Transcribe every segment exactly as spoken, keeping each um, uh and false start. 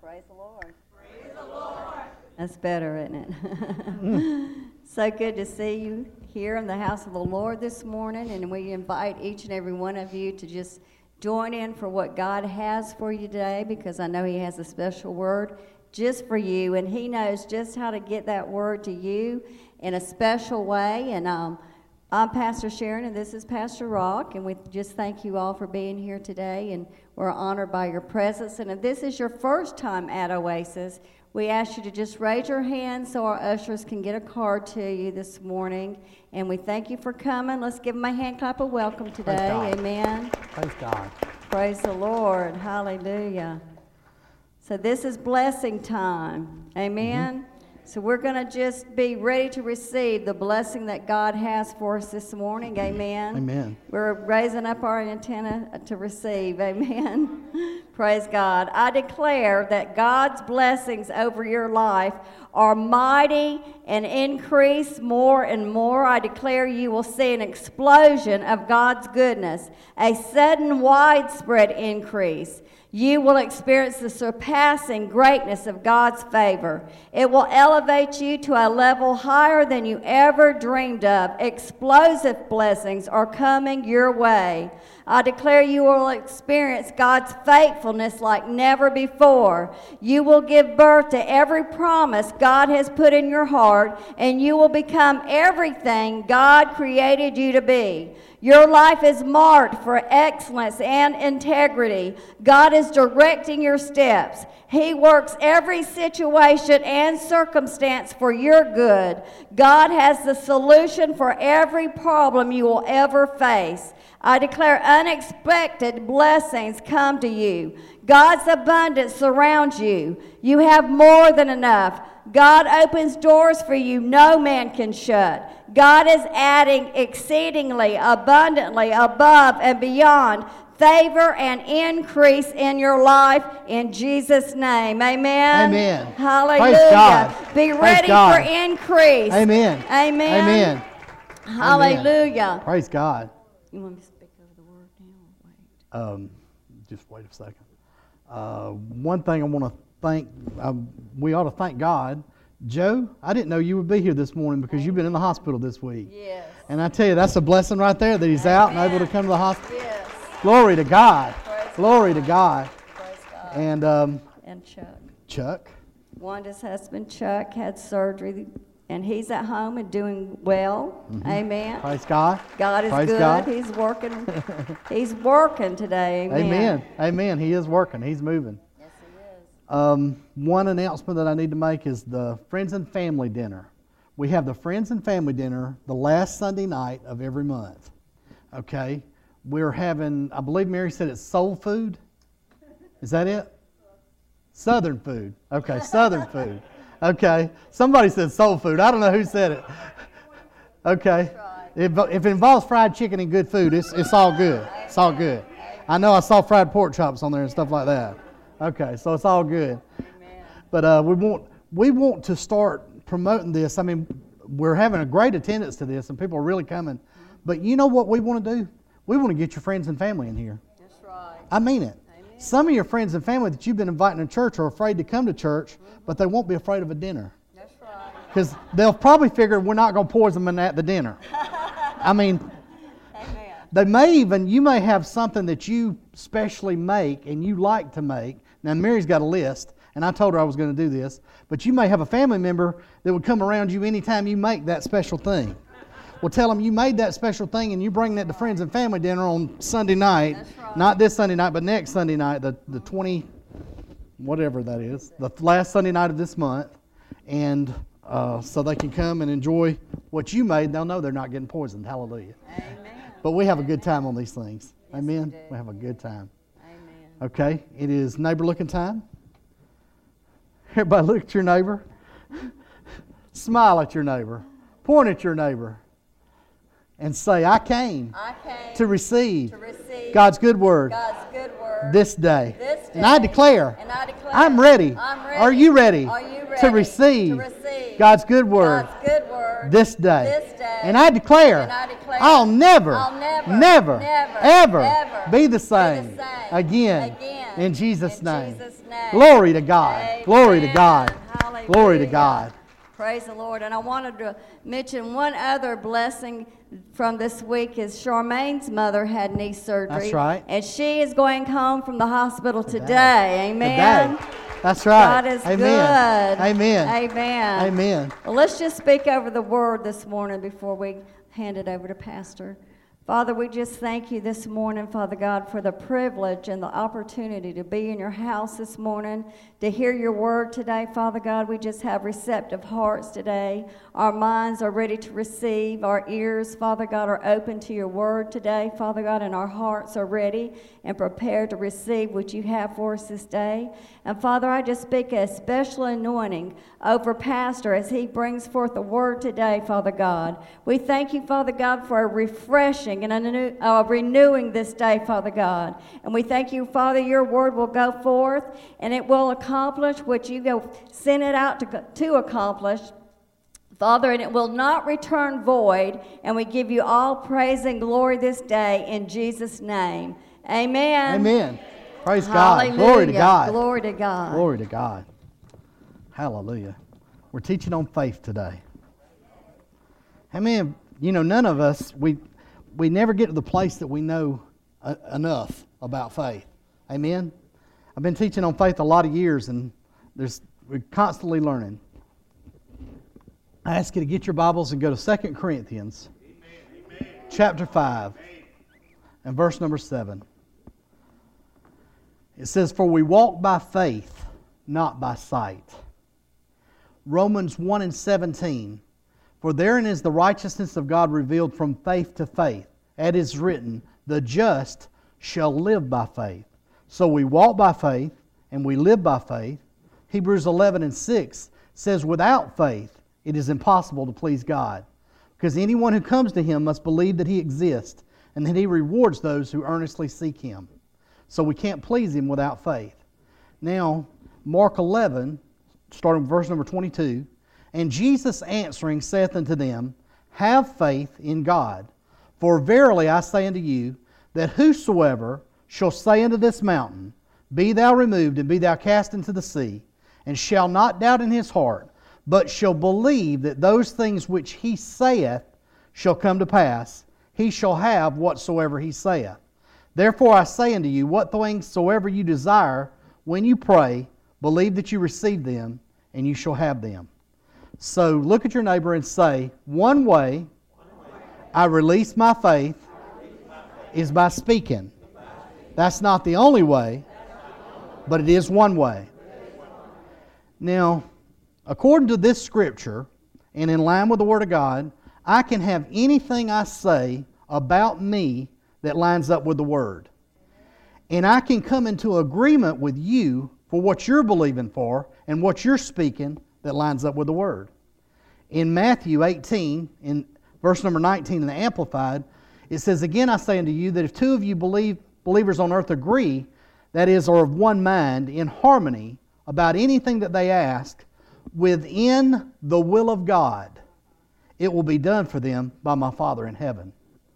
Praise the Lord. Praise the Lord. That's better, isn't it? So good to see you here in the house of the Lord this morning, and we invite each and every one of you to just join in for what God has for you today, because I know He has a special word just for you, and He knows just how to get that word to you in a special way. And um, I'm Pastor Sharon, and this is Pastor Rock, and we just thank you all for being here today, and we're honored by your presence. And if this is your first time at Oasis, we ask you to just raise your hand so our ushers can get a card to you this morning. And we thank you for coming. Let's give them a hand clap of welcome today. Amen. Praise God. Praise the Lord. Hallelujah. So this is blessing time. Amen. Mm-hmm. So we're going to just be ready to receive the blessing that God has for us this morning. Amen. Amen. We're raising up our antenna to receive. Amen. Praise God. I declare that God's blessings over your life are mighty and increase more and more. I declare you will see an explosion of God's goodness, a sudden widespread increase. You will experience the surpassing greatness of God's favor. It will elevate you to a level higher than you ever dreamed of. Explosive blessings are coming your way. I declare you will experience God's faithfulness like never before. You will give birth to every promise God has put in your heart, and you will become everything God created you to be. Your life is marked for excellence and integrity. God is directing your steps. He works every situation and circumstance for your good. God has the solution for every problem you will ever face. I declare unexpected blessings come to you. God's abundance surrounds you. You have more than enough. God opens doors for you no man can shut. God is adding exceedingly abundantly above and beyond favor and increase in your life in Jesus' name. Amen. Amen. Hallelujah. Praise God. Be Praise ready God. for increase. Amen. Amen. Amen. Hallelujah. Amen. Praise God. You want me to speak over the word now or wait? Um, just wait a second. Uh, one thing I want to thank, um, we ought to thank God. Joe, I didn't know you would be here this morning because you've been in the hospital this week. Yes. And I tell you, that's a blessing right there that he's Amen. out and able to come to the hospital. Yes. Glory to God. Praise Glory God. to God. Praise God. And um, And Chuck. Chuck. Wanda's husband, Chuck, had surgery, and he's at home and doing well. Mm-hmm. Amen. Praise God. God is Praise good. God. He's working. He's working today. Amen. Amen. Amen. He is working. He's moving. Yes, he is. Um, one announcement that I need to make is the Friends and Family Dinner. We have the Friends and Family Dinner the last Sunday night of every month. Okay? We're having, I believe Mary said it's soul food. Is that it? Southern food. Okay, Southern food. Okay. Somebody said soul food. I don't know who said it. Okay. If, if it involves fried chicken and good food, it's, it's all good. It's all good. I know I saw fried pork chops on there and stuff like that. Okay, so it's all good. Amen. But uh, we want we want to start promoting this. I mean, we're having a great attendance to this, and people are really coming. But you know what we want to do? We want to get your friends and family in here. That's right. I mean it. Amen. Some of your friends and family that you've been inviting to church are afraid to come to church, mm-hmm. but they won't be afraid of a dinner. That's right. Because they'll probably figure we're not going to poison them at the dinner. I mean, Amen. they may even, you may have something that you specially make and you like to make. Now, Mary's got a list, and I told her I was going to do this, but you may have a family member that would come around you anytime you make that special thing. Well, tell them you made that special thing and you bring that to Friends and Family Dinner on Sunday night. That's right. Not this Sunday night, but next Sunday night, the, the twenty, whatever that is, the last Sunday night of this month. And uh, so they can come and enjoy what you made. They'll know they're not getting poisoned. Hallelujah. Amen. But we have a good time on these things. Yes, Amen? we do. We have a good time. Amen. Okay, it is neighbor looking time. Everybody look at your neighbor. Smile at your neighbor. Point at your neighbor. And say, I came, I came to receive, to receive God's good word, God's good word this day. this day. And I declare, And I declare I'm ready. I'm ready. Are you ready, Are you ready to receive, to receive God's good word, God's good word this day. This day. And I declare, And I declare I'll never, I'll never, never, never, ever, ever be the same, be the same again, again. in Jesus' In name. Jesus' name. Glory to God. Amen. Glory to God. Hallelujah. Glory to God. Praise the Lord. And I wanted to mention one other blessing from this week is Charmaine's mother had knee surgery. That's right. And she is going home from the hospital today. Today. Amen. Today. That's right. God is Amen. good. Amen. Amen. Amen. Well, let's just speak over the word this morning before we hand it over to Pastor. Father, we just thank you this morning, Father God, for the privilege and the opportunity to be in your house this morning, to hear your word today, Father God. We just have receptive hearts today. Our minds are ready to receive. Our ears, Father God, are open to your word today, Father God, and our hearts are ready and prepared to receive what you have for us this day. And Father, I just speak a special anointing over Pastor as he brings forth the word today, Father God. We thank you, Father God, for a refreshing and a new, uh, renewing this day, Father God. And we thank you, Father, your word will go forth and it will accomplish what you go send it out to, to accomplish, Father, and it will not return void. And we give you all praise and glory this day in Jesus' name. Amen. Amen. Praise God. Hallelujah. Glory to God. Glory to God. Glory to God. Hallelujah. We're teaching on faith today. I mean, you know, none of us, we we never get to the place that we know uh, enough about faith. Amen? I've been teaching on faith a lot of years, and there's we're constantly learning. I ask you to get your Bibles and go to Second Corinthians Amen. Chapter five Amen. And verse number seven. It says, "For we walk by faith, not by sight." Romans one and seventeen. "For therein is the righteousness of God revealed from faith to faith. As it is written, the just shall live by faith." So we walk by faith and we live by faith. Hebrews eleven and six says, "Without faith it is impossible to please God, because anyone who comes to Him must believe that He exists and that He rewards those who earnestly seek Him." So we can't please Him without faith. Now, Mark eleven, starting with verse number twenty-two, "And Jesus answering saith unto them, Have faith in God. For verily I say unto you, that whosoever shall say unto this mountain, Be thou removed, and be thou cast into the sea, and shall not doubt in his heart, but shall believe that those things which he saith shall come to pass, he shall have whatsoever he saith. Therefore I say unto you, what things soever you desire, when you pray, believe that you receive them, and you shall have them." So look at your neighbor and say, one way I release my faith is by speaking. That's not the only way, but it is one way. Now, according to this scripture, and in line with the Word of God, I can have anything I say about me that lines up with the Word. And I can come into agreement with you for what you're believing for and what you're speaking that lines up with the Word. In Matthew eighteen, in verse number nineteen in the Amplified, it says, "Again I say unto you that if two of you believe, believers on earth agree, that is, are of one mind, in harmony, about anything that they ask, within the will of God, it will be done for them by my Father in heaven."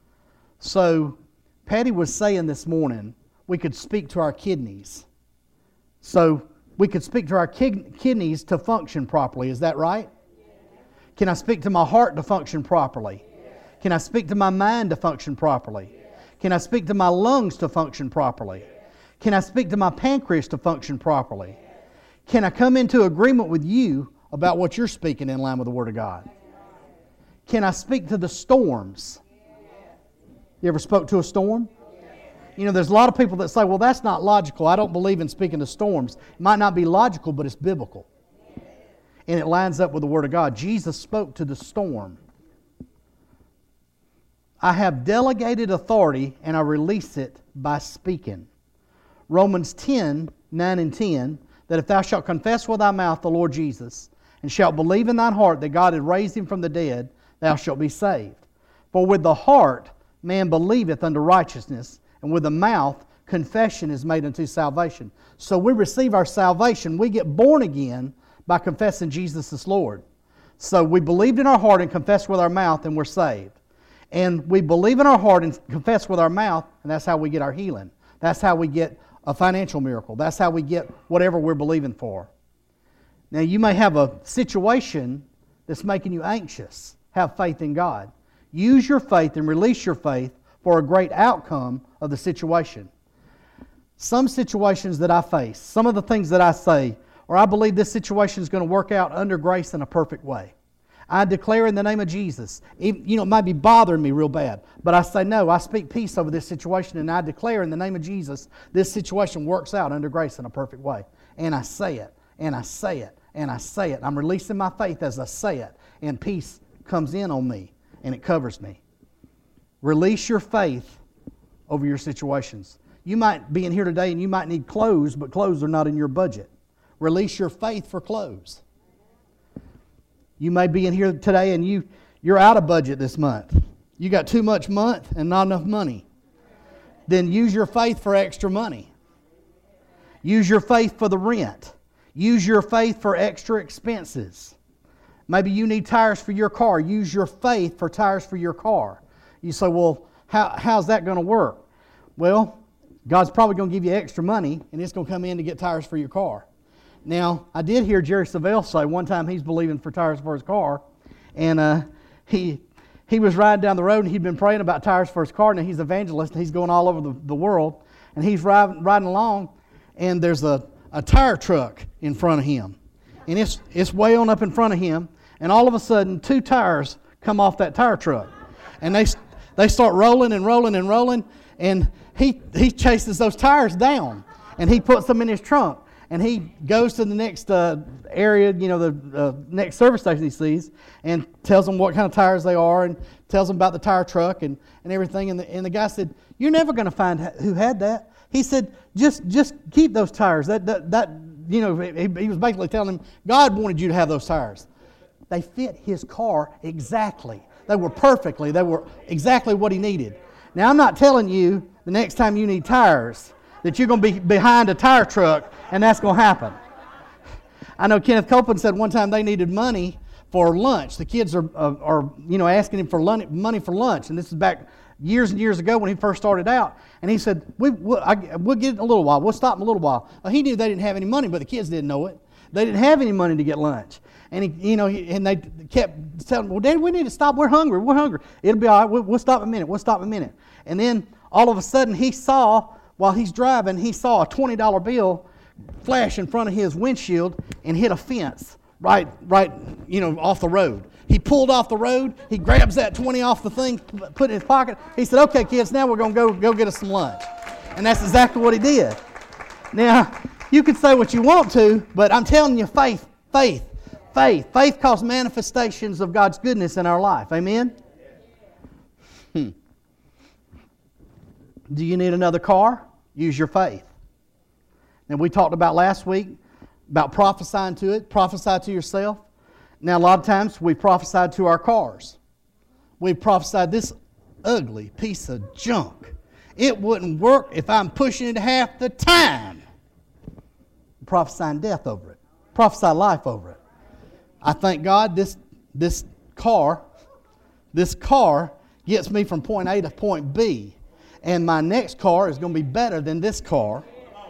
So, Patty was saying this morning, we could speak to our kidneys. So, we could speak to our kid- kidneys to function properly. Is that right? Can I speak to my heart to function properly? Can I speak to my mind to function properly? Can I speak to my lungs to function properly? Can I speak to my pancreas to function properly? Can I come into agreement with you about what you're speaking in line with the Word of God? Can I speak to the storms? You ever spoke to a storm? You know, there's a lot of people that say, well, that's not logical. I don't believe in speaking to storms. It might not be logical, but it's biblical. And it lines up with the Word of God. Jesus spoke to the storm. "I have delegated authority, and I release it by speaking." Romans ten, nine and ten, "That if thou shalt confess with thy mouth the Lord Jesus, and shalt believe in thine heart that God hath raised him from the dead, thou shalt be saved. For with the heart man believeth unto righteousness, and with the mouth confession is made unto salvation." So we receive our salvation. We get born again by confessing Jesus as Lord. So we believed in our heart and confessed with our mouth, and we're saved. And we believe in our heart and confess with our mouth, and that's how we get our healing. That's how we get a financial miracle. That's how we get whatever we're believing for. Now, you may have a situation that's making you anxious. Have faith in God. Use your faith and release your faith for a great outcome of the situation. Some situations that I face, some of the things that I say, or I believe this situation is going to work out under grace in a perfect way. I declare in the name of Jesus, even, you know, it might be bothering me real bad, but I say, no, I speak peace over this situation, and I declare in the name of Jesus, this situation works out under grace in a perfect way. And I say it, and I say it, and I say it. I'm releasing my faith as I say it, and peace comes in on me, and it covers me. Release your faith over your situations. You might be in here today, and you might need clothes, but clothes are not in your budget. Release your faith for clothes. You may be in here today and you, you're out of budget this month. You got too much month and not enough money. Then use your faith for extra money. Use your faith for the rent. Use your faith for extra expenses. Maybe you need tires for your car. Use your faith for tires for your car. You say, well, how, how's that going to work? Well, God's probably going to give you extra money and it's going to come in to get tires for your car. Now, I did hear Jerry Savelle say one time he's believing for tires for his car, and uh, he he was riding down the road and he'd been praying about tires for his car, and he's an evangelist and he's going all over the, the world, and he's riding, riding along, and there's a, a tire truck in front of him, and it's it's way on up in front of him, and all of a sudden two tires come off that tire truck, and they they start rolling and rolling and rolling, and he he chases those tires down, and he puts them in his trunk. And he goes to the next uh, area, you know, the uh, next service station he sees, and tells them what kind of tires they are, and tells them about the tire truck and, and everything. And the, and the guy said, "You're never going to find who had that." He said, "Just just keep those tires." That that, that you know, he, he was basically telling him, God wanted you to have those tires. They fit his car exactly. They were perfectly. They were exactly what he needed. Now, I'm not telling you the next time you need tires that you're going to be behind a tire truck and that's going to happen. I know Kenneth Copeland said one time they needed money for lunch. The kids are, uh, are you know, asking him for money for lunch, and this is back years and years ago when he first started out. And he said, we, we'll, I, we'll get it in a little while. We'll stop in a little while. Well, he knew they didn't have any money, but the kids didn't know it. They didn't have any money to get lunch. And he, you know, he, and they kept telling him, well, Daddy, we need to stop. We're hungry. We're hungry. It'll be all right. We'll, we'll stop in a minute. We'll stop in a minute. And then all of a sudden he saw, while he's driving, he saw a twenty dollar bill flash in front of his windshield and hit a fence right, right, you know, off the road. He pulled off the road. He grabs that twenty off the thing, put it in his pocket. He said, "Okay, kids, now we're going to go go get us some lunch." And that's exactly what he did. Now, you can say what you want to, but I'm telling you, faith, faith, faith. Faith causes manifestations of God's goodness in our life. Amen? Hmm. Do you need another car? Use your faith. And we talked about last week about prophesying to it. Prophesy to yourself. Now, a lot of times we prophesied to our cars. We prophesied this ugly piece of junk. It wouldn't work if I'm pushing it half the time. Prophesying death over it. Prophesy life over it. I thank God this, this car, this car gets me from point A to point B. And my next car is going to be better than this car.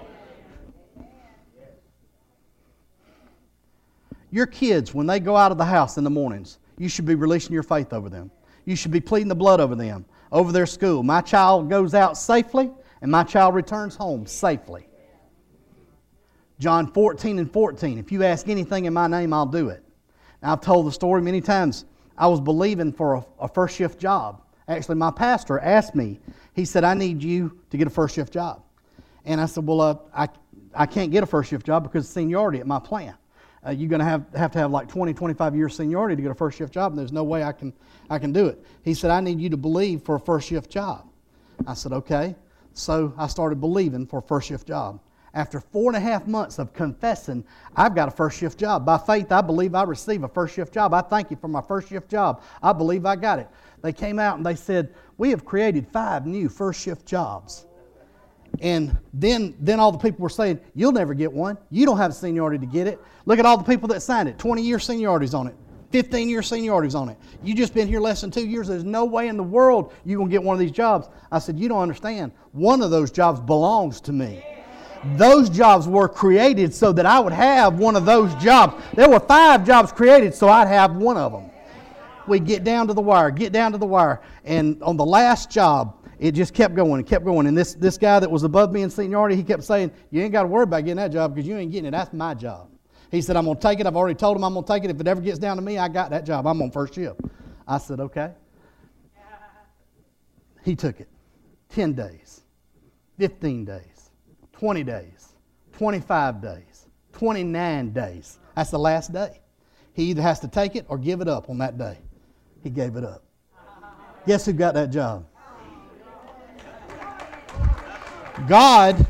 Your kids, when they go out of the house in the mornings, you should be releasing your faith over them. You should be pleading the blood over them, over their school. My child goes out safely, and my child returns home safely. John fourteen and fourteen, if you ask anything in my name, I'll do it. Now, I've told the story many times. I was believing for a, a first shift job. Actually, my pastor asked me, he said, "I need you to get a first shift job." And I said, well, uh, I, I can't get a first shift job because of seniority at my plant. Uh, you're going to have have to have like twenty, twenty-five years seniority to get a first shift job, and there's no way I can I can do it. He said, "I need you to believe for a first shift job." I said, okay. So I started believing for a first shift job. After four and a half months of confessing, I've got a first shift job. By faith, I believe I receive a first shift job. I thank you for my first shift job. I believe I got it. They came out and they said, "We have created five new first shift jobs." And then, then all the people were saying, "You'll never get one. You don't have seniority to get it. Look at all the people that signed it. twenty year seniorities on it. fifteen-year seniorities on it. You just been here less than two years. There's no way in the world you're going to get one of these jobs. I said, you don't understand. One of those jobs belongs to me. Those jobs were created so that I would have one of those jobs. There were five jobs created so I'd have one of them. We get down to the wire, get down to the wire. And on the last job, it just kept going and kept going. And this, this guy that was above me in seniority, he kept saying, you ain't got to worry about getting that job because you ain't getting it. That's my job. He said, I'm going to take it. I've already told him I'm going to take it. If it ever gets down to me, I got that job. I'm on first shift. I said, okay. He took it. ten days, fifteen days, twenty days, twenty-five days, twenty-nine days. That's the last day. He either has to take it or give it up on that day. He gave it up. Guess who got that job? God.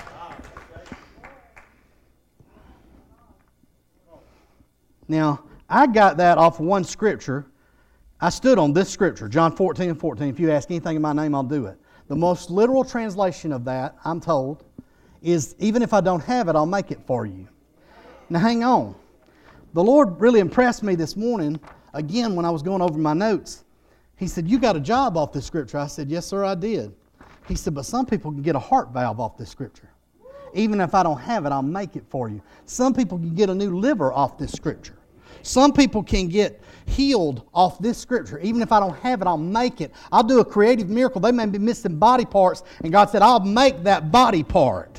Now, I got that off of one scripture. I stood on this scripture, John fourteen and fourteen. If you ask anything in my name, I'll do it. The most literal translation of that, I'm told, is even if I don't have it, I'll make it for you. Now, hang on. The Lord really impressed me this morning, again, when I was going over my notes. He said, you got a job off this scripture. I said, yes, sir, I did. He said, but some people can get a heart valve off this scripture. Even if I don't have it, I'll make it for you. Some people can get a new liver off this scripture. Some people can get healed off this scripture. Even if I don't have it, I'll make it. I'll do a creative miracle. They may be missing body parts, and God said, I'll make that body part.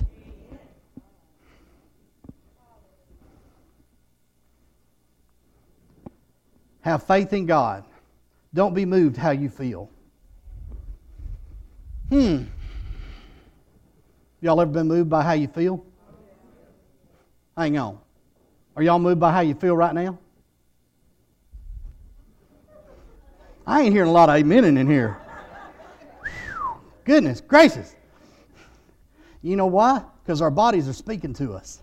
Have faith in God. Don't be moved how you feel. Hmm. Y'all ever been moved by how you feel? Hang on. Are y'all moved by how you feel right now? I ain't hearing a lot of amening in here. Goodness gracious. You know why? Because our bodies are speaking to us.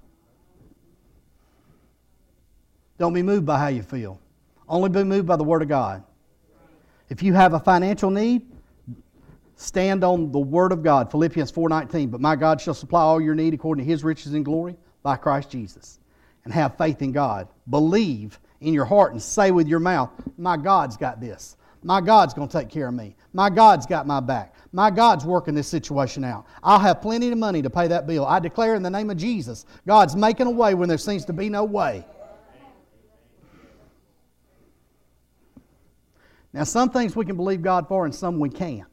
Don't be moved by how you feel. Only be moved by the Word of God. If you have a financial need, stand on the Word of God. Philippians four nineteen. But my God shall supply all your need according to His riches and glory by Christ Jesus. And have faith in God. Believe in your heart and say with your mouth, my God's got this. My God's going to take care of me. My God's got my back. My God's working this situation out. I'll have plenty of money to pay that bill. I declare in the name of Jesus, God's making a way when there seems to be no way. Now, some things we can believe God for and some we can't.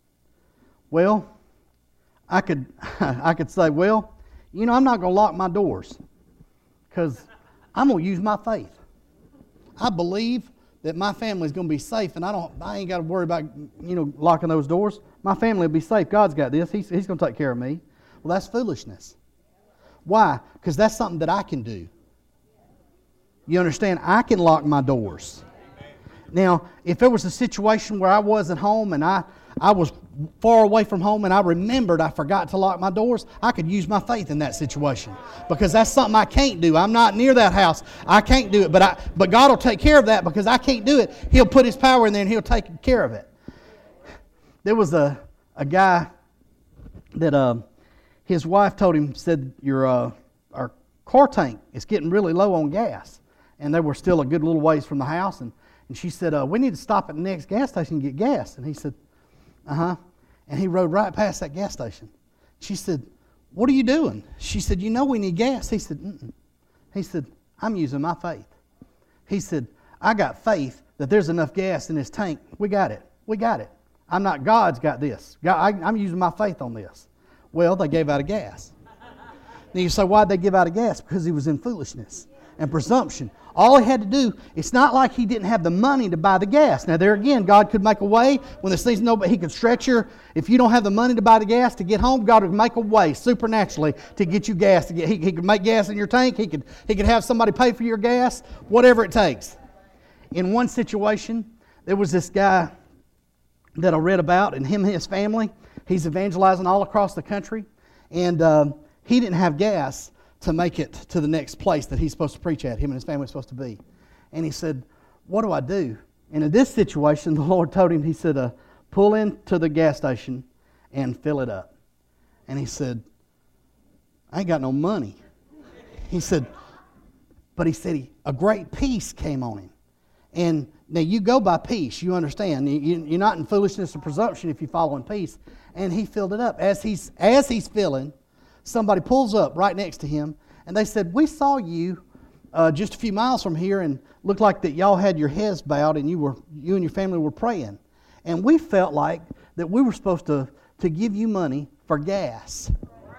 Well, I could, I could say, well, you know, I'm not going to lock my doors because I'm going to use my faith. I believe that my family's going to be safe, and I don't. I ain't got to worry about, you know, locking those doors. My family will be safe. God's got this. He's, he's going to take care of me. Well, that's foolishness. Why? Because that's something that I can do. You understand? I can lock my doors. Now, if there was a situation where I wasn't home and I, I was far away from home and I remembered I forgot to lock my doors, I could use my faith in that situation. Because that's something I can't do. I'm not near that house. I can't do it. But I, but God will take care of that because I can't do it. He'll put His power in there and He'll take care of it. There was a, a guy that uh, his wife told him, said, your uh, our car tank is getting really low on gas. And they were still a good little ways from the house. And And she said, uh, we need to stop at the next gas station and get gas. And he said, uh-huh. And he rode right past that gas station. She said, what are you doing? She said, you know we need gas. He said, mm-mm. He said, I'm using my faith. He said, I got faith that there's enough gas in this tank. We got it. We got it. I'm not, God's got this. God, I, I'm using my faith on this. Well, they gave out of gas. Then you say, why'd they give out of gas? Because he was in foolishness and presumption. All he had to do, it's not like he didn't have the money to buy the gas. Now there again, God could make a way when there's things nobody, He could stretch your, if you don't have the money to buy the gas to get home, God would make a way supernaturally to get you gas. To get, he, he could make gas in your tank. He could, he could have somebody pay for your gas, whatever it takes. In one situation, there was this guy that I read about, and him and his family, he's evangelizing all across the country, and um, he didn't have gas to make it to the next place that he's supposed to preach at, him and his family are supposed to be. And he said, what do I do? And in this situation, the Lord told him, He said, uh, pull into the gas station and fill it up. And he said, I ain't got no money. He said, but he said, he, a great peace came on him. And now you go by peace, you understand. You, you're not in foolishness or presumption if you follow in peace. And he filled it up. As he's, as he's filling, somebody pulls up right next to him, and they said, we saw you uh, just a few miles from here, and looked like that y'all had your heads bowed, and you were you and your family were praying. And we felt like that we were supposed to, to give you money for gas.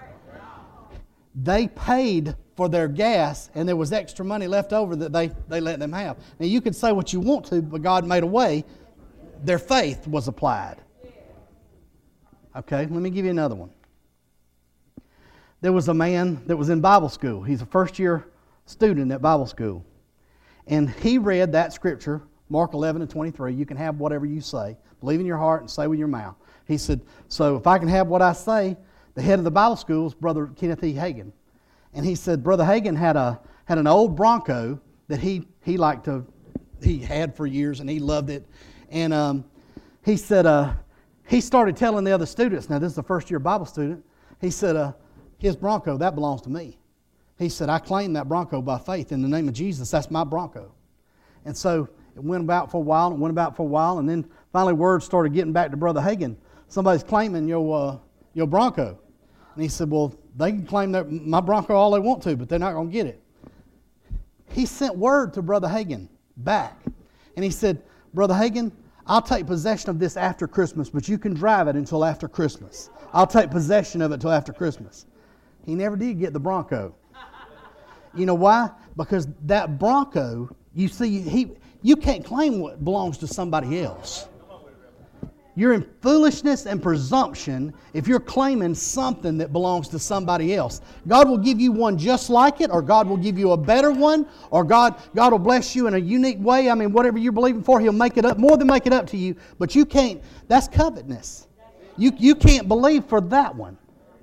They paid for their gas, and there was extra money left over that they, they let them have. Now, you can say what you want to, but God made a way. Their faith was applied. Okay, let me give you another one. There was a man that was in Bible school. He's a first-year student at Bible school. And he read that scripture, Mark eleven and twenty-three, you can have whatever you say. Believe in your heart and say with your mouth. He said, so if I can have what I say, the head of the Bible school is Brother Kenneth E. Hagin. And he said Brother Hagin had a had an old Bronco that he he liked to he had for years, and he loved it. And um, he said uh, he started telling the other students. Now this is a first year Bible student. He said uh, his Bronco, that belongs to me. He said, I claim that Bronco by faith in the name of Jesus. That's my Bronco. And so it went about for a while, and it went about for a while, and then finally word started getting back to Brother Hagin. Somebody's claiming your uh, your Bronco. And he said, well, they can claim their, my Bronco all they want to, but they're not going to get it. He sent word to Brother Hagin back. And he said, Brother Hagin, I'll take possession of this after Christmas, but you can drive it until after Christmas. I'll take possession of it until after Christmas. He never did get the Bronco. You know why? Because that Bronco, you see, he you can't claim what belongs to somebody else. You're in foolishness and presumption if you're claiming something that belongs to somebody else. God will give you one just like it, or God will give you a better one, or God, God will bless you in a unique way. I mean, whatever you're believing for, He'll make it up, more than make it up to you. But you can't, that's covetousness. You, you can't believe for that one.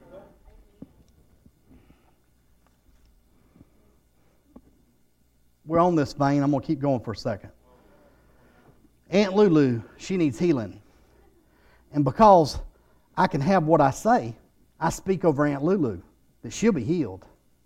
We're on this vein. I'm going to keep going for a second. Aunt Lulu, she needs healing. And because I can have what I say, I speak over Aunt Lulu that she'll be healed.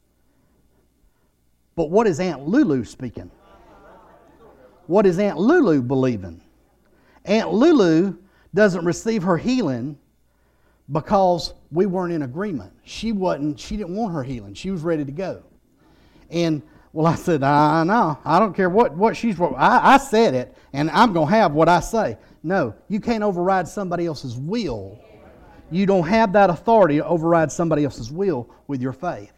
But what is Aunt Lulu speaking? What is Aunt Lulu believing? Aunt Lulu doesn't receive her healing because we weren't in agreement. She wasn't, she didn't want her healing. She was ready to go. And well, I said, I know. I don't care what, what she's... I, I said it, and I'm going to have what I say. No, you can't override somebody else's will. You don't have that authority to override somebody else's will with your faith.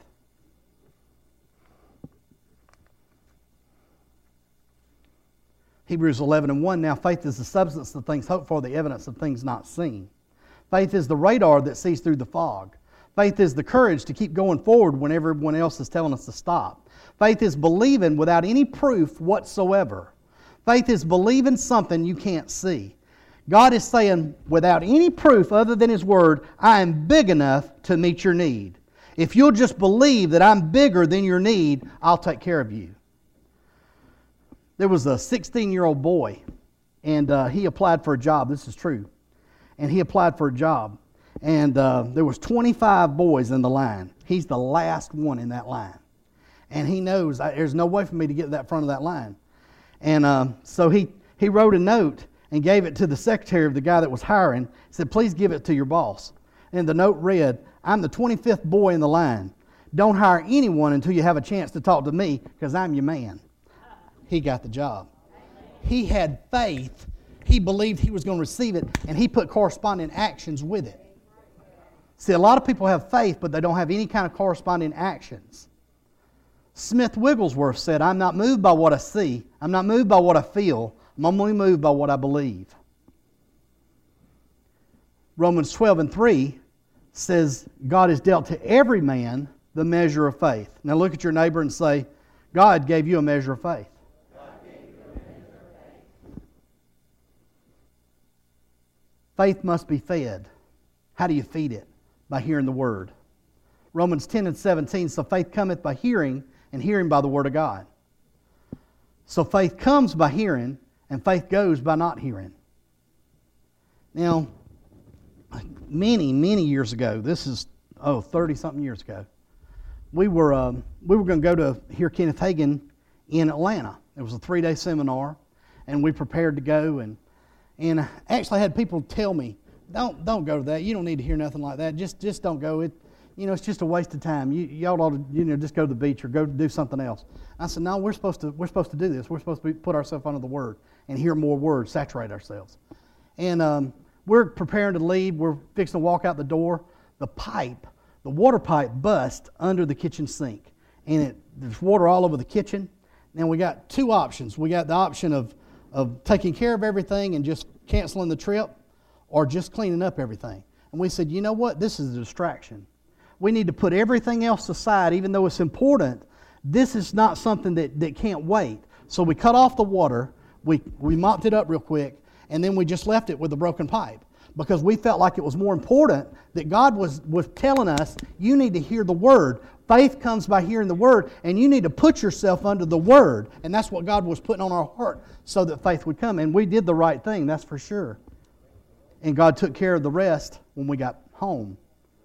Hebrews eleven and one, now faith is the substance of things hoped for, the evidence of things not seen. Faith is the radar that sees through the fog. Faith is the courage to keep going forward when everyone else is telling us to stop. Faith is believing without any proof whatsoever. Faith is believing something you can't see. God is saying, without any proof other than His Word, I am big enough to meet your need. If you'll just believe that I'm bigger than your need, I'll take care of you. There was a sixteen-year-old boy, and uh, he applied for a job. This is true. And he applied for a job. And uh, there was twenty-five boys in the line. He's the last one in that line. And he knows there's no way for me to get to that front of that line. And uh, so he, he wrote a note and gave it to the secretary of the guy that was hiring. He said, please give it to your boss. And the note read, I'm the twenty-fifth boy in the line. Don't hire anyone until you have a chance to talk to me, because I'm your man. He got the job. He had faith. He believed he was going to receive it, and he put corresponding actions with it. See, a lot of people have faith, but they don't have any kind of corresponding actions. Smith Wigglesworth said, I'm not moved by what I see. I'm not moved by what I feel. I'm only moved by what I believe. Romans twelve and three says, God has dealt to every man the measure of faith. Now look at your neighbor and say, God gave you a measure of faith. Faith must be fed. How do you feed it? By hearing the Word. Romans ten and seventeen, so faith cometh by hearing, and hearing by the Word of God. So faith comes by hearing, and faith goes by not hearing. Now, many, many years ago, this is, oh, thirty-something years ago, we were um, we were going to go to hear Kenneth Hagin in Atlanta. It was a three-day seminar, and we prepared to go. And and I actually had people tell me, don't don't go to that. You don't need to hear nothing like that. Just just don't go. It, you know, it's just a waste of time. You y'all ought to, you know, just go to the beach or go do something else. I said, no, we're supposed to we're supposed to do this. We're supposed to be, put ourselves under the Word and hear more Word, saturate ourselves. And um, we're preparing to leave. We're fixing to walk out the door. The pipe, the water pipe, bust under the kitchen sink, and it there's water all over the kitchen. Now we got two options. We got the option of of taking care of everything and just canceling the trip, or just cleaning up everything. And we said, you know what? This is a distraction. We need to put everything else aside, even though it's important. This is not something that, that can't wait. So we cut off the water, we, we mopped it up real quick, and then we just left it with a broken pipe because we felt like it was more important that God was, was telling us, you need to hear the Word. Faith comes by hearing the Word, and you need to put yourself under the Word. And that's what God was putting on our heart so that faith would come. And we did the right thing, that's for sure. And God took care of the rest when we got home.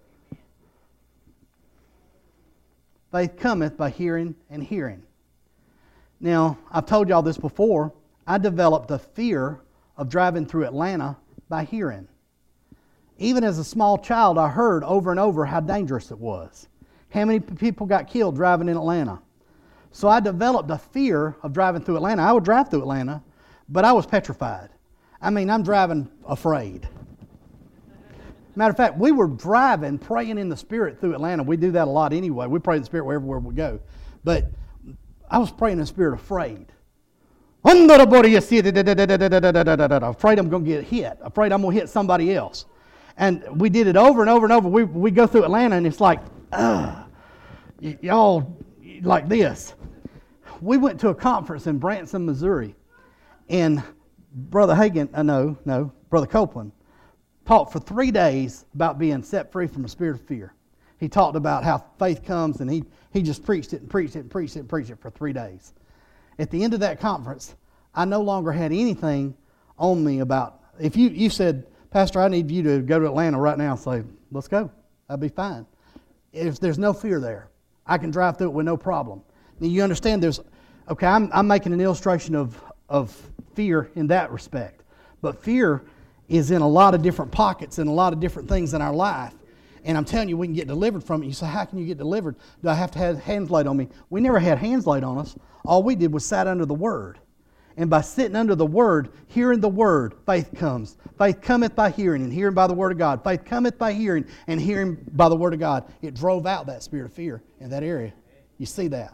Faith cometh by hearing and hearing. Now, I've told y'all this before. I developed a fear of driving through Atlanta by hearing. Even as a small child, I heard over and over how dangerous it was. How many people got killed driving in Atlanta? So I developed a fear of driving through Atlanta. I would drive through Atlanta, but I was petrified. I mean, I'm driving afraid. Matter of fact, we were driving, praying in the Spirit through Atlanta. We do that a lot anyway. We pray in the Spirit wherever we go. But I was praying in the Spirit afraid. Afraid I'm going to get hit. Afraid I'm going to hit somebody else. And we did it over and over and over. We, we go through Atlanta and it's like, ugh, y- y'all like this. We went to a conference in Branson, Missouri. And Brother Hagin, uh, no, no, Brother Copeland, talked for three days about being set free from a spirit of fear. He talked about how faith comes, and he, he just preached it and preached it and preached it and preached it for three days. At the end of that conference, I no longer had anything on me about, if you, you said, Pastor, I need you to go to Atlanta right now and say, let's go. That'd be fine. If there's no fear there, I can drive through it with no problem. Now you understand there's, okay, I'm, I'm making an illustration of, of fear in that respect. But fear is in a lot of different pockets and a lot of different things in our life. And I'm telling you, we can get delivered from it. You say, how can you get delivered? Do I have to have hands laid on me? We never had hands laid on us. All we did was sat under the Word. And by sitting under the Word, hearing the Word, faith comes. Faith cometh by hearing, and hearing by the Word of God. Faith cometh by hearing, and hearing by the Word of God. It drove out that spirit of fear in that area. You see that.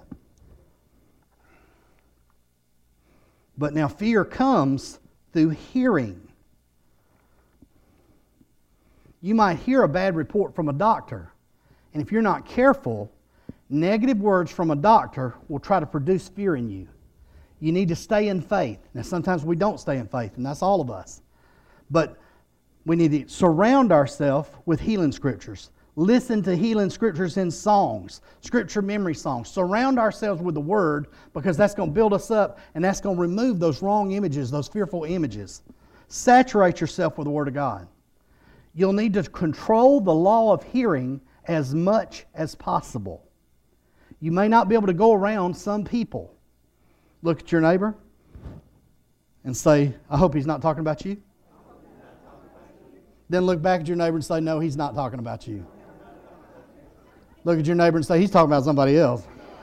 But now fear comes through hearing. You might hear a bad report from a doctor, and if you're not careful, negative words from a doctor will try to produce fear in you. You need to stay in faith. Now, sometimes we don't stay in faith, and that's all of us. But we need to surround ourselves with healing scriptures. Listen to healing scriptures in songs, scripture memory songs. Surround ourselves with the Word, because that's going to build us up, and that's going to remove those wrong images, those fearful images. Saturate yourself with the Word of God. You'll need to control the law of hearing as much as possible. You may not be able to go around some people. Look at your neighbor and say, I hope he's not talking about you. Then look back at your neighbor and say, no, he's not talking about you. Look at your neighbor and say, he's talking about somebody else.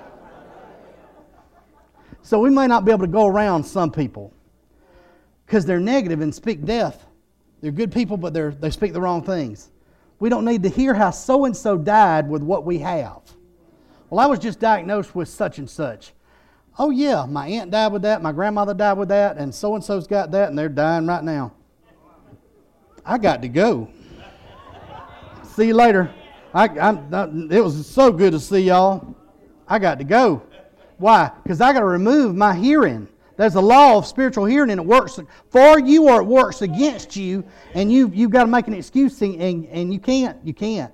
So we may not be able to go around some people because they're negative and speak death. They're good people, but they're, they speak the wrong things. We don't need to hear how so-and-so died with what we have. Well, I was just diagnosed with such and such. Oh, yeah, my aunt died with that, my grandmother died with that, and so-and-so's got that, and they're dying right now. I got to go. See you later. I, I, I, it was so good to see y'all. I got to go. Why? Because I got to remove my hearing. There's a law of spiritual hearing, and it works for you or it works against you, and you, you've got to make an excuse, and, and, and you can't. You can't.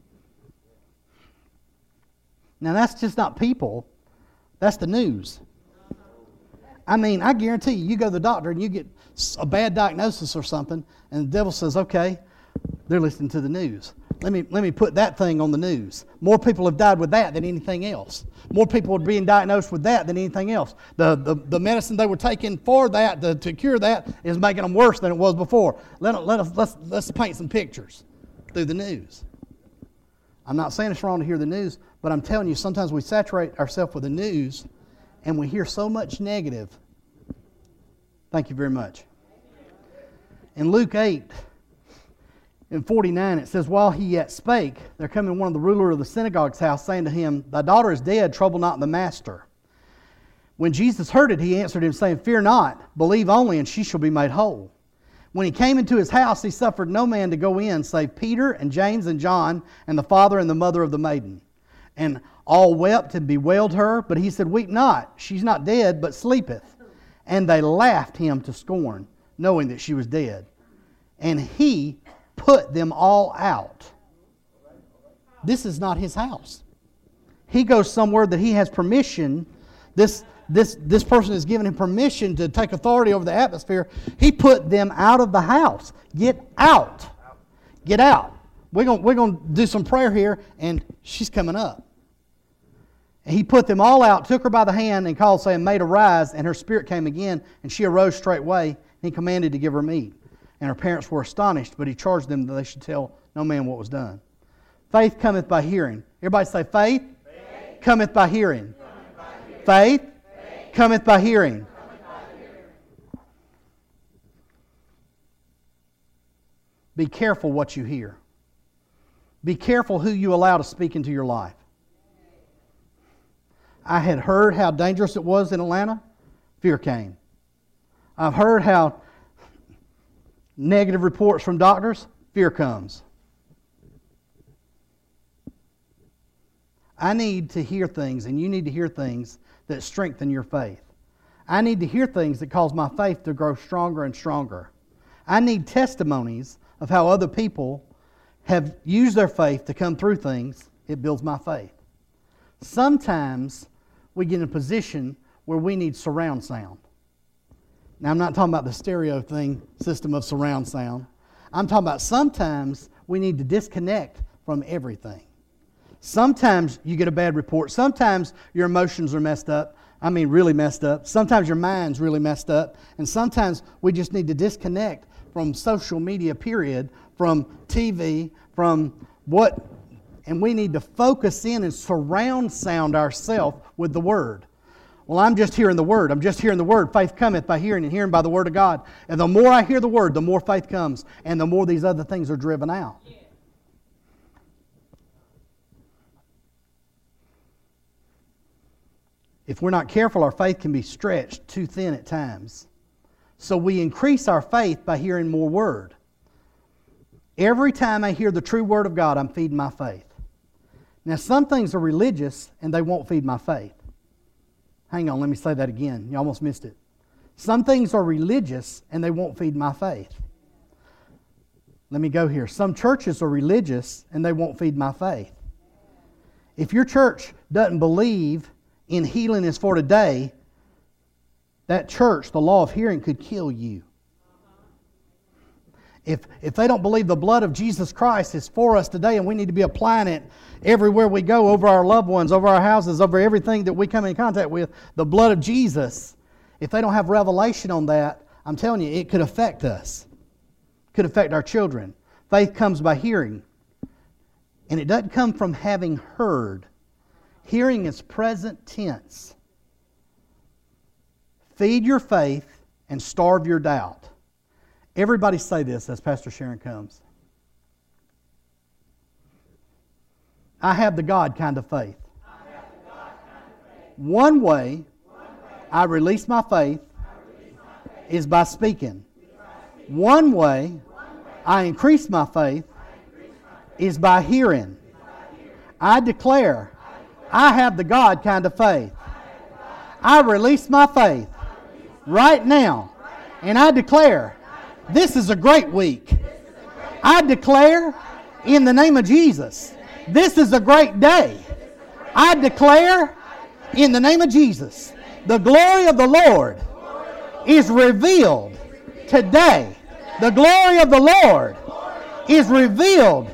Now, that's just not people. That's the news. I mean, I guarantee you, you go to the doctor and you get a bad diagnosis or something, and the devil says, okay, they're listening to the news. let me let me put that thing on the news. More people have died with that than anything else. More people are being diagnosed with that than anything else. The the, the medicine they were taking for that to, to cure that is making them worse than it was before. Let, let us let's let's paint some pictures through the news. I'm not saying it's wrong to hear the news, but I'm telling you, sometimes we saturate ourselves with the news and we hear so much negative. Thank you very much. In Luke eight, in forty-nine, it says, while he yet spake, there came one of the ruler of the synagogue's house, saying to him, thy daughter is dead, trouble not the master. When Jesus heard it, he answered him, saying, fear not, believe only, and she shall be made whole. When he came into his house, he suffered no man to go in, save Peter and James and John, and the father and the mother of the maiden. And all wept and bewailed her, but he said, weep not, she's not dead, but sleepeth. And they laughed him to scorn, knowing that she was dead. And he put them all out. This is not his house. He goes somewhere that he has permission. This, this, this person has given him permission to take authority over the atmosphere. He put them out of the house. Get out. Get out. We're going we're going to do some prayer here, and she's coming up. And he put them all out, took her by the hand, and called, saying, Maid, arise. And her spirit came again, and she arose straightway. And he commanded to give her meat. And her parents were astonished, but he charged them that they should tell no man what was done. Faith cometh by hearing. Everybody say, faith, faith. Cometh by hearing. Cometh by hearing. Faith, faith. Cometh by hearing. Cometh by hearing. Be careful what you hear. Be careful who you allow to speak into your life. I had heard how dangerous it was in Atlanta. Fear came. I've heard how negative reports from doctors, fear comes. I need to hear things, and you need to hear things that strengthen your faith. I need to hear things that cause my faith to grow stronger and stronger. I need testimonies of how other people have used their faith to come through things. It builds my faith. Sometimes we get in a position where we need surround sound. Now, I'm not talking about the stereo thing, system of surround sound. I'm talking about sometimes we need to disconnect from everything. Sometimes you get a bad report. Sometimes your emotions are messed up. I mean, really messed up. Sometimes your mind's really messed up. And sometimes we just need to disconnect from social media, period, from T V, from what, and we need to focus in and surround sound ourselves with the Word. Well, I'm just hearing the Word. I'm just hearing the Word. Faith cometh by hearing, and hearing by the Word of God. And the more I hear the Word, the more faith comes, and the more these other things are driven out. Yeah. If we're not careful, our faith can be stretched too thin at times. So we increase our faith by hearing more Word. Every time I hear the true Word of God, I'm feeding my faith. Now, some things are religious, and they won't feed my faith. Hang on, let me say that again. You almost missed it. Some things are religious and they won't feed my faith. Let me go here. Some churches are religious and they won't feed my faith. If your church doesn't believe in healing is for today, that church, the law of hearing, could kill you. If, if they don't believe the blood of Jesus Christ is for us today and we need to be applying it everywhere we go, over our loved ones, over our houses, over everything that we come in contact with, the blood of Jesus, if they don't have revelation on that, I'm telling you, it could affect us. It could affect our children. Faith comes by hearing. And it doesn't come from having heard. Hearing is present tense. Feed your faith and starve your doubt. Everybody say this as Pastor Sharon comes. I have the God kind of faith. I have the God kind of faith. One way, One way I release my faith, I release my faith is by speaking. Is by speaking. One, way One way I increase my faith, I increase my faith is by hearing. Is by hearing. I declare, I, declare I have the God kind of faith. I, I release my faith I release my right now, right now. And I declare, this is a great week. I declare in the name of Jesus, this is a great day. I declare in the name of Jesus, the glory of the Lord is revealed today. The glory of the Lord is revealed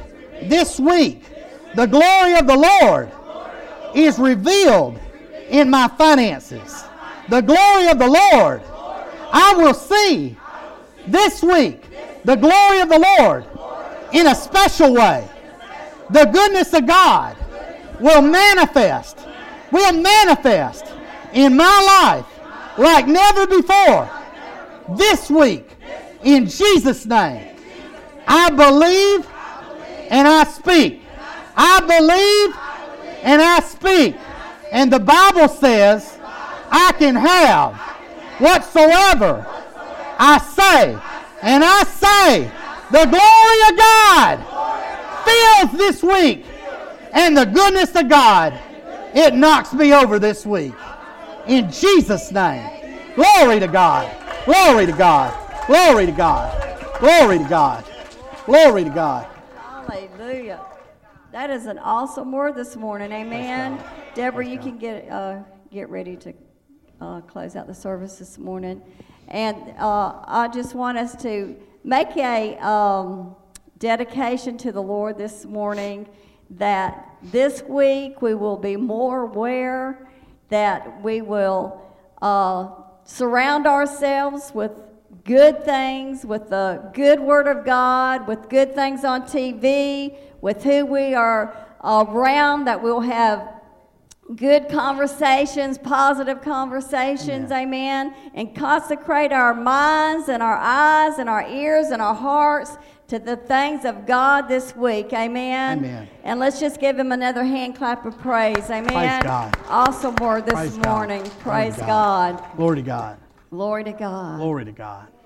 This week, the glory of the Lord is revealed in my finances. The glory of the Lord, I will see this week the glory of the Lord in a special way. The goodness of God will manifest, will manifest in my life like never before this week. In Jesus' name, I believe and I speak. I believe and I speak. And the Bible says I can have whatsoever I say. And I say the glory of God fills this week. And the goodness of God, it knocks me over this week. In Jesus' name. Glory to God. Glory to God. Glory to God. Glory to God. Glory to God. Hallelujah. That is an awesome word this morning. Amen. Deborah, you can get uh, get ready to uh, close out the service this morning. And uh, I just want us to make a um, dedication to the Lord this morning that this week we will be more aware, that we will uh, surround ourselves with good things, with the good Word of God, with good things on T V, with who we are around, that we'll have good conversations, positive conversations, yeah. Amen, and consecrate our minds and our eyes and our ears and our hearts to the things of God this week, amen. Amen. And let's just give him another hand clap of praise, amen. Praise God. Awesome word this Praise morning. God. Praise God. God. Glory to God. Glory to God. Glory to God.